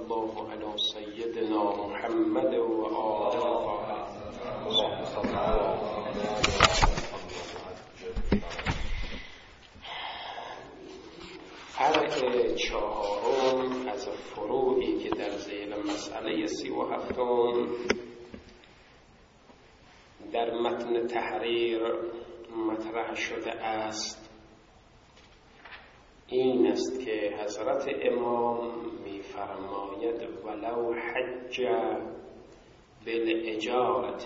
الله علی سیدنا محمد و آله اللهم صل علی فرع چهارم از فروعی که در ذیل مسئله 37 در متن تحریر مطرح شده است این است که حضرت امام می‌فرماید ولو حج بالاجارة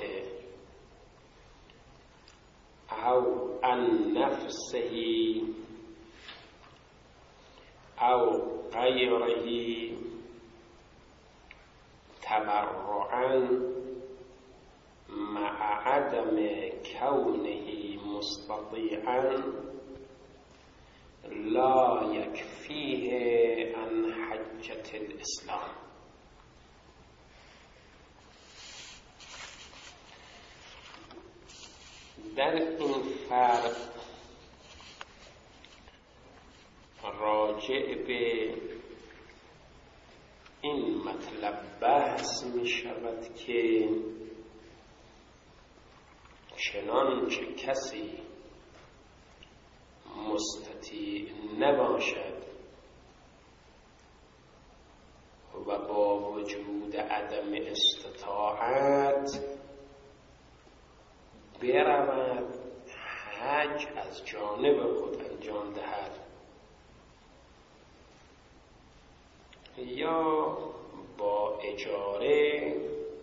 او عن نفسه او غیره تبرعا مع عدم کونه مستطیعا لا یکفیه عن حجة الاسلام. در این فرق راجع به این مطلب بحث می شود که چنانچه کسی مستطیع نباشد و با وجود عدم استطاعت برود حج از جانب خود انجام دهد یا با اجاره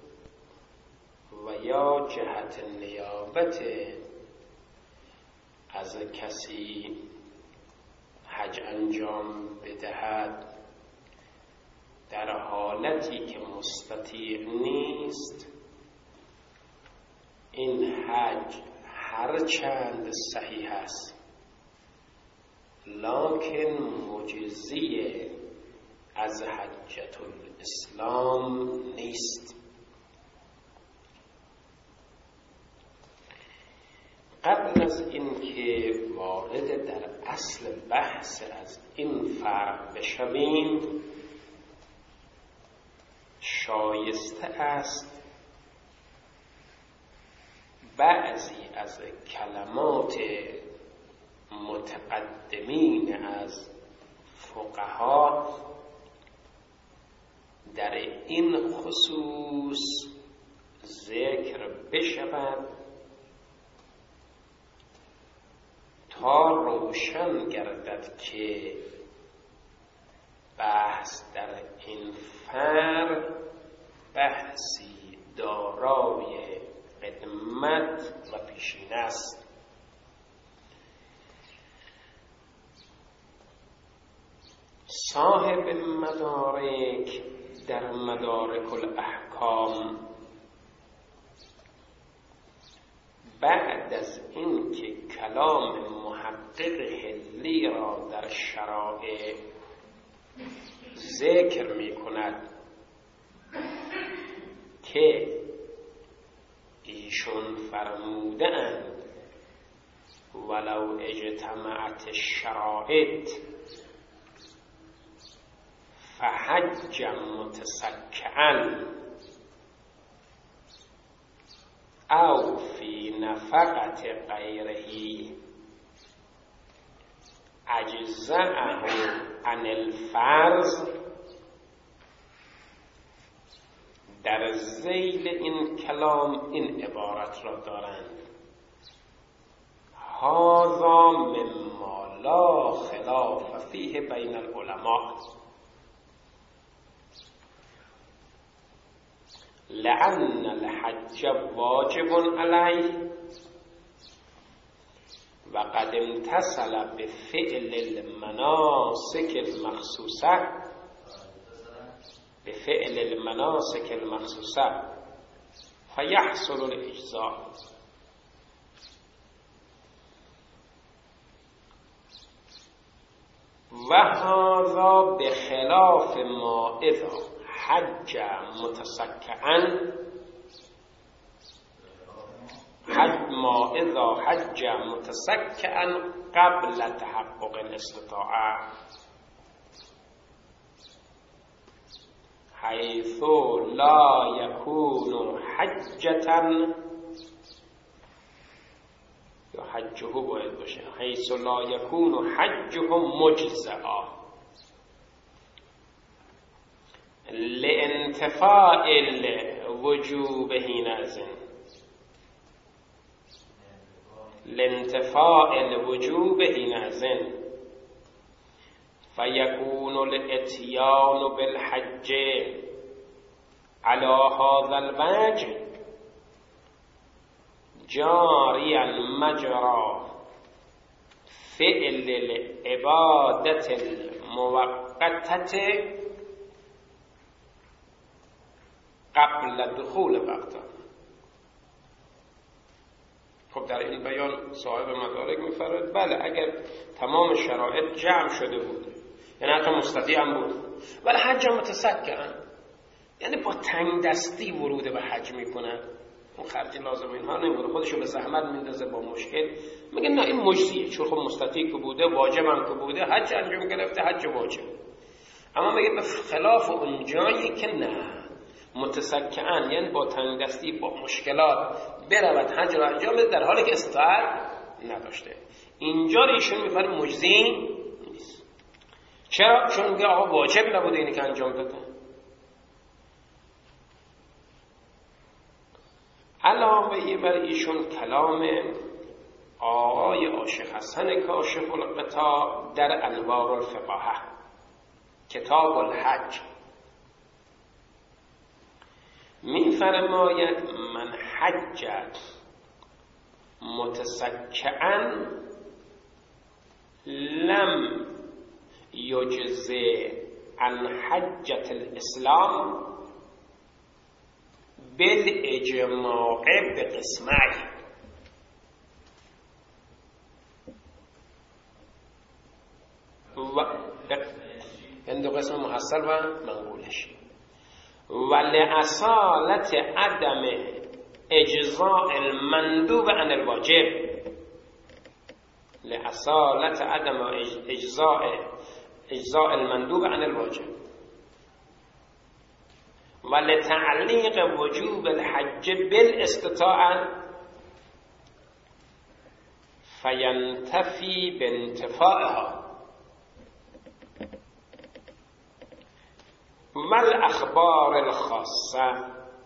و یا جهت نیابت از کسی حج انجام بدهد در حالتی که مستطیع نیست، این حج هرچند صحیح است لکن مجزی از حجة الاسلام نیست. قبل از اینکه وارد در اصل بحث از این فرق بشویم، شایسته است بعضی از کلمات متقدمین از فقها در این خصوص ذکر بشود تا روشن گردد که بحث در این فرق بحثی دارای قدمت و پیشینه است. صاحب مدارک در مدارک الاحکام بعد از این که کلام محقق حلی را در شرائع ذکر می کند که ایشون فرمودند ولو اجتمعت الشرائط فحج متسکعا او فی نفقت غیره اجزأه عن الفرض. در ذیل این کلام این عبارت را دارند هذا مما لا خلاف فیه بین العلماء لأن الحج واجب علیه و قد امتثل بفعل المناسک المخصوصه فیحصل الاجزاء. و هذا بخلاف ما اذا حج متسکعا قبل تحقق الاستطاعه. حیث لا یکون حجتا، یا حجه باید باشه، حیث لا یکون حجه مجزعا لانتفاء الوجوب حینئذ، لانتفاء الوجوب حینئذ فیکون الاتیان بالحج علی هذا الوجه جاریا مجرا فعل العبادة الموقتة قبل دخول وقتها. خب در این بیان صاحب مدارک می‌فرماید بله اگر تمام شرایط جمع شده بود، یعنی حتی مستطیع هم بود، ولی حج متسکن، یعنی با تنگ دستی ورود به حج میکنه، اون خرج لازم اینها نمیکنه، خودشو به زحمت میندازه با مشکل، میگه نه این مجزیه، چون خب مستطیع که بوده، واجب هم که بوده، حج انجام گرفته، حج واجب. اما میگه به خلاف اون جایی که نه، متسکعن، یعنی با تنگ دستی با مشکلات برود حج را انجام بده در حالی که استطاعت نداشته. اینجا ایشون میفرمه مجزی نیست. چرا؟ چون میگه آقا واجب نبوده اینی که انجام بده. علاوه بر ایشون کلام آقای عاشق حسن کاشف الغطا در انوار الفقاهه کتاب الحج می‌فرماید من حجت متسکعا لم یجزه عن حجت الاسلام بالاجماع بقسمه. این دو قسم محصل و منقولش. ولأصالة عدم اجزاء المندوب عن الواجب، لأصالة عدم اجزاء المندوب عن الواجب، ولتعليق وجوب الحج بالاستطاعة فينتفي بانتفائها، ما الاخبار الخاصه.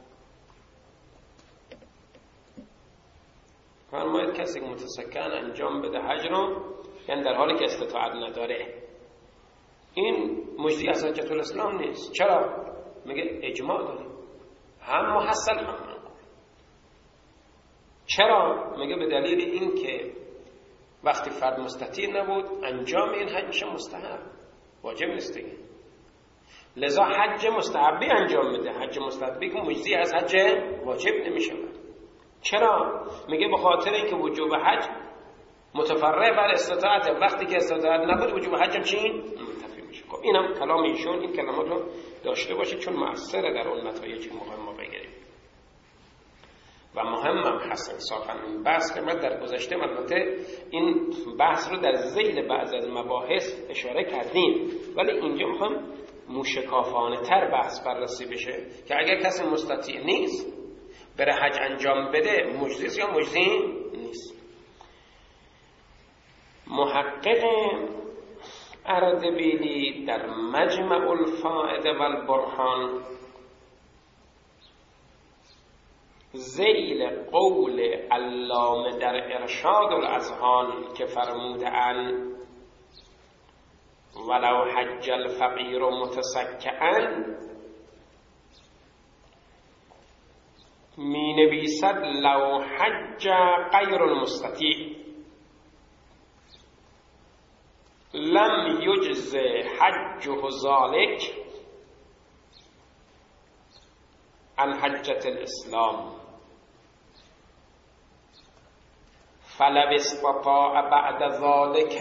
فرماید کسی که متسکن انجام بده حج رو، یعنی در حالی که استطاعت نداره، این مجزی از حجت الاسلام نیست. چرا؟ میگه اجماع داریم، هم محصل هم منقول. چرا؟ میگه به دلیل این که وقتی فرد مستطیع نبود انجام این حج میشه مستحب، واجب نیست دیگه. لذا حج مستحبی انجام میده، حج مستحبی که مجزی از حج واجب نمیشه. چرا؟ میگه به خاطر اینکه وجوب حج متفرع بر استطاعت، وقتی که استطاعت نبود وجوب حج هم چی؟ منتفی میشه. خب اینم کلام ایشون، این کلمات رو داشته باشید چون مؤثره در اون نتایج مهم ما بگیریم. و مهمم هست انصافا این بحث که ما در گذشته البته این بحث رو در ذیل بعض از مباحث اشاره کردیم، ولی اینجا میخوام موشکافانه تر بحث بررسی بشه که اگر کسی مستطیع نیست بره حج انجام بده مجزی یا مجزی نیست. محقق اردبیلی در مجمع الفائده و البرهان ذیل قول علامه در ارشاد الاذهان که فرمودند ولو حج الفقیر متسکعا، می نویسد لو حج غیر المستطیع لم یجز حجه ذلك عن حجة الاسلام فلو استطاع بعد ذلك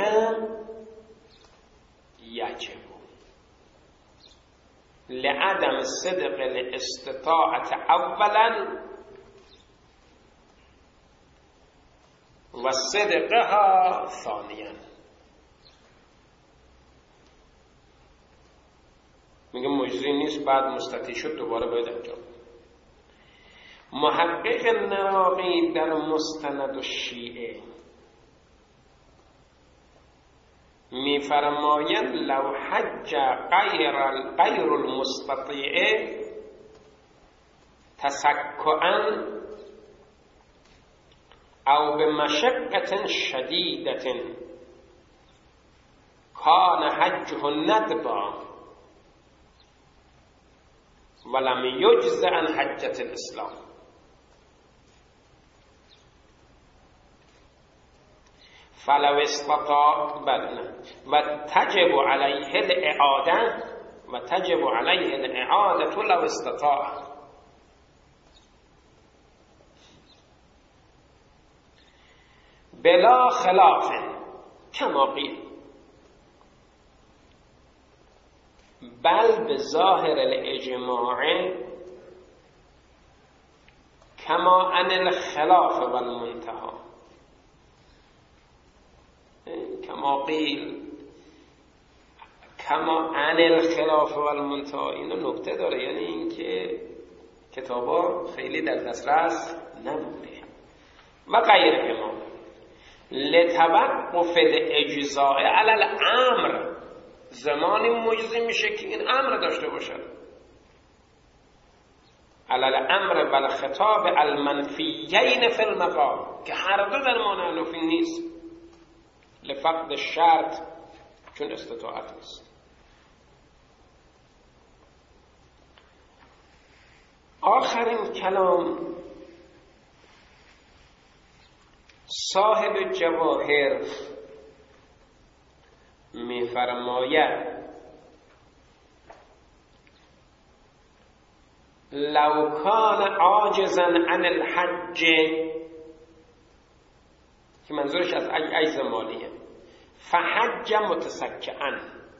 یجب لعدم صدق الاستطاعت اولا و صدقها ثانیا. میگه مجزی نیست، بعد مستطیع شد دوباره باید انجام. محقق نراقی در مستند الشیعه میفرمایند لو حج غیر المستطیع تسکعا او بمشقة شدیدة کان حجه ندبا ولم یجز عن حجة الاسلام. فلو استطاع و تجب علیه الاعاده لو استطاع. بلا خلاف کما قیل بل بظاهر الاجماع کما عن الخلاف والمنتهى. کما قیل کما عن الخلاف والمنتهى، اینو نکته داره، یعنی اینکه کتابا خیلی در دسترس نبوده. و غیر امام لتوقف الاجزاء علی الامر، زمانی مجزی میشه که این امر داشته باشه، علی الامر و الخطاب المنفیین فی المقام، که هر دو در مانع نفی نیست، لفقد شرط، چون استطاعت نیست. آخرین کلام صاحب جواهر می‌فرماید لو کان عاجزا عن الحج، که منظورش از عجز مالیه، فحج متسکعا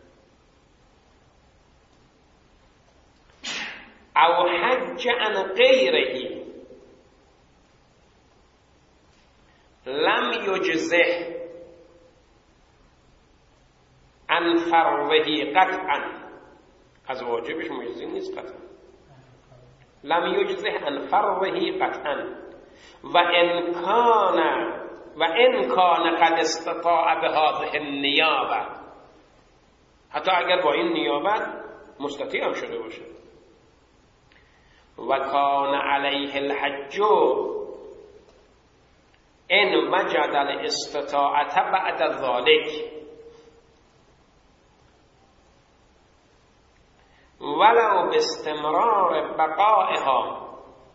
او حج عن غیره لم یجزه عن فرضه قطعا، از واجبش مجزی نیست قطعا، لم یجزه عن فرضه قطعا و ان کان قد استطاع بهذه النیابه، حتی اگر با این نیابت مستطیع هم شده باشه، و کان علیه الحج ان وجد الاستطاعت بعد ذلك ولو باستمرار بقائها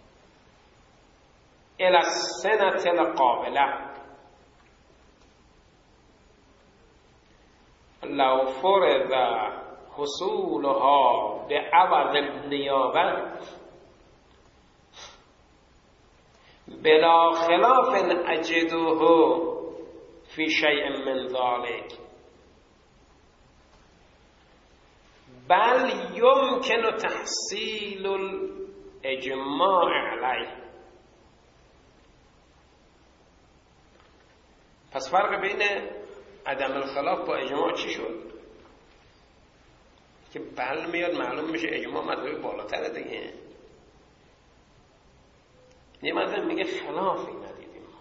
الى السنة القابلة لو فرض حصولها بعوض النيابة بلا خلاف اجده في شيء من ذلك بل يمكن تحصيل الاجماع عليه. پس فرق بین عدم الخلاف با اجماع چی شد؟ که بل میاد معلوم میشه اجماع مطلب بالاتره دیگه. یه مطلب میگه خلافی ندیدیم ما.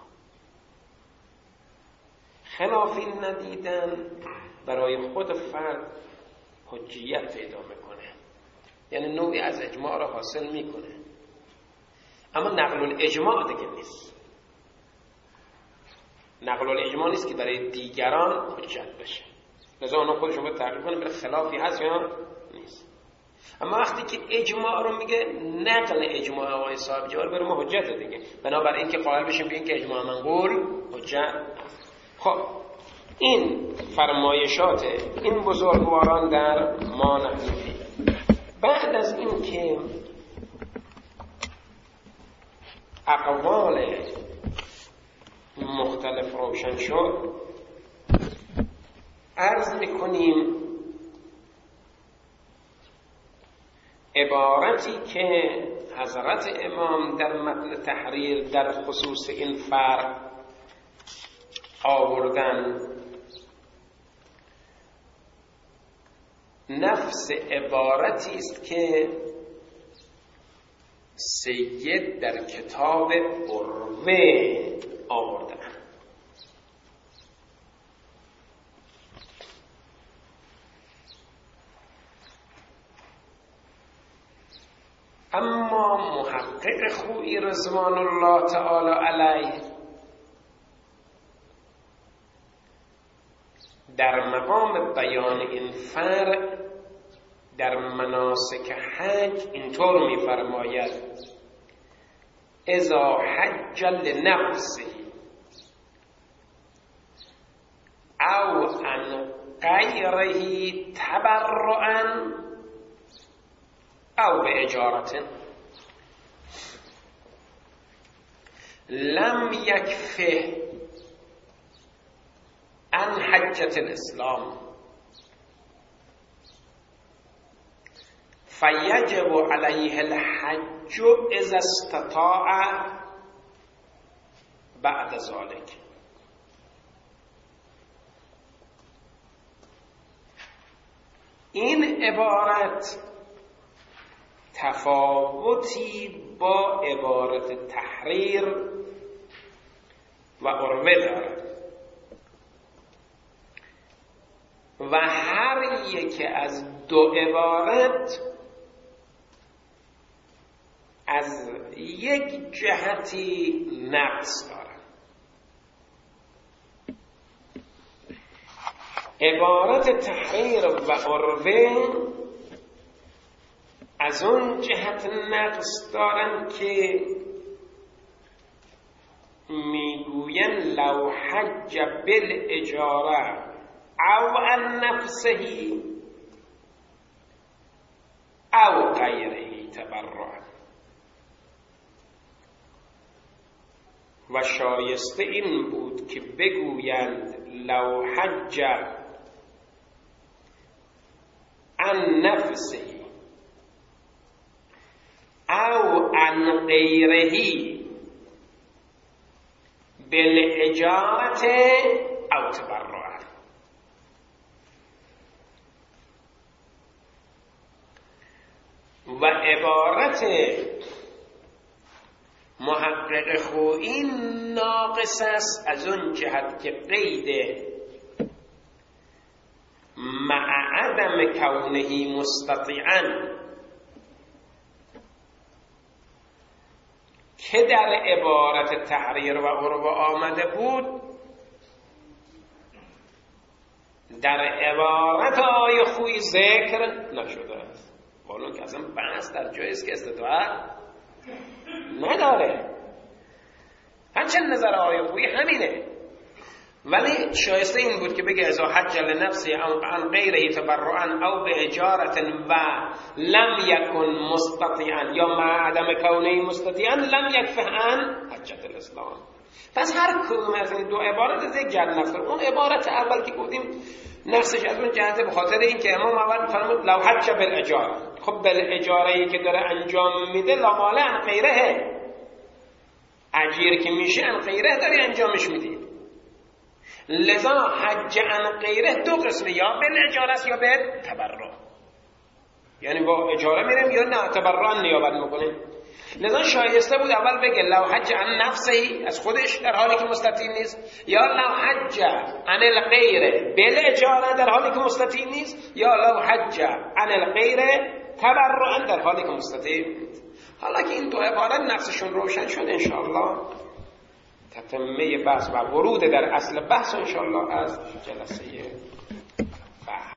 خلافی ندیدن برای خود فرد حجیت پیدا میکنه، یعنی نوعی از اجماع را حاصل میکنه، اما نقل الاجماع دیگه نیست. نقل الاجماع نیست که برای دیگران حجت بشه، لذا اونا خودشون باید تحقیق کنن برای خلافی هست یا نیست. اما وقتی که اجماع رو میگه نقل اجماع آقای صاحب جوهر برای ما حجت دیگه، بنابراین اینکه قائل بشیم به اینکه اجماع منقول حجت. خب این فرمایشات این بزرگواران در ما نحنفی. بعد از این که اقوال مختلف روشن شد، عرض میکنیم عبارتی که حضرت امام در متن تحریر در خصوص این فرق آوردن نفس عبارتی است که سید در کتاب عروه آورده. اما محقق خویی رضوان الله تعالی علیه در مقام بیان این فرق در مناسک حج اینطور می‌فرماید: اذا حج لنفسه او عن غیره تبرعا او به اجارت لم یکفه عن حجة الاسلام فیجب علیه الحج اذا استطاع بعد ذلك. این عبارت تفاوتی با عبارت تحریر و عروه دارد و هر یک از دو عبارت از یک جهتی نقص دارد. عبارت تحریر و عروه از اون جهت نقص دارن که میگوین لو حج بالاجاره او عن نفسه او غیره تبرعا، و شایسته این بود که بگویند لو حج عن نفسه او عن غیره بالاجارت او تبرعا. و عبارت محقق خویی ناقص است از اون جهت که قید مع عدم کونه مستطیعا که در عبارت تحریر و عروه آمده بود در عبارت آیه خویی ذکر نشده است. والون که اصلا بحث در جایی است که استطاعت نداره. هرچند نظر آیه خویی همینه، ولی شایسته این بود که بگه اذا حج لنفسه او عن غیره تبرعا او به اجارت و لم یکن مستطیعا یا مع عدم کونه مستطیعا لم یکفه عن حجة الاسلام. پس هر کدوم از این دو عبارت از یک جهت نقص. اون عبارت اول که گفتیم نقصش از اون جهت به خاطر این که امام اول فرمود لو حج بالاجاره. خب بالاجاره‌ای که داره انجام میده لا مال عن غیره، اجیر که میشه عن غیره داری انجامش میدی. لذا حج عن غیره دو قسمه، یا بالاجاره است یا به تبرع، یعنی با اجاره میریم یا نه تبرع نیابت میکنیم. لذا شایسته بود اول بگه لو حج عن نفسه از خودش در حالی که مستطیع نیست، یا لو حج عن الغیره بالاجاره در حالی که مستطیع نیست، یا لو حج عن الغیره تبرعا در حالی که مستطیع نیست. حالا که این دو عبارت نقصشون روشن شد انشاءالله تتمه بحث و ورود در اصل بحث انشاءالله از جلسه